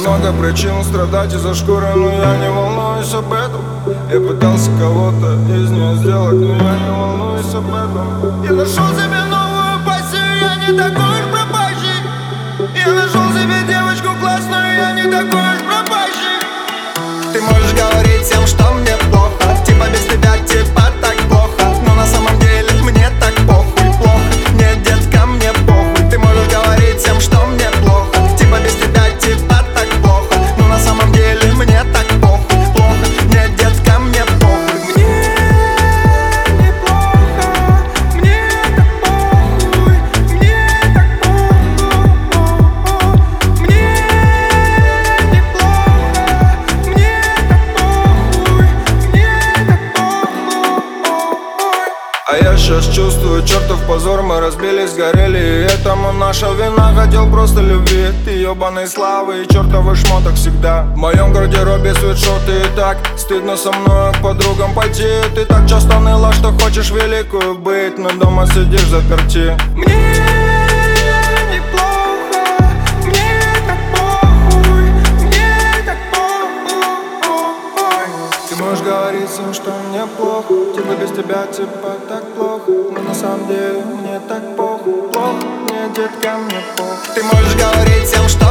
много причин страдать из-за шкуры, но я не волнуюсь об этом. Я пытался кого-то из нее сделать, но я не волнуюсь об этом. Я нашел себе новую пассию, я не такой уж пропащий. Я нашел себе девочку классную, я не такой уж пропащий. Ты можешь говорить всем, что мне плохо, типа без тебя, типа так плохо, но на самом деле мне так похуй, плохо. Нет, детка, мне похуй. Ты можешь говорить всем, что мне плохо, типа без тебя, типа так плохо, но на самом деле мне так похуй, плохо. Нет, детка, мне похуй. Мне неплохо, мне так похуй, мне так похуй. Мне неплохо, мне так похуй, мне так похуй. А я сейчас чувствую чертов позор, мы разбились, сгорели, и этому наша вина. Хотел просто любви, ты ебаной славы и чертовых шмоток всегда. В моем гардеробе свитшоты, и так стыдно со мной к подругам пойти. Ты так часто ныла, что хочешь великую быть, но дома сидишь заперти. Мне неплохо, мне так похуй, мне так похуй. Ты можешь говорить всем, что мне плохо, типа без тебя, типа так плохо, но на самом деле мне так похуй, плохо. Мне, детка, мне похуй. Ты можешь говорить всем, что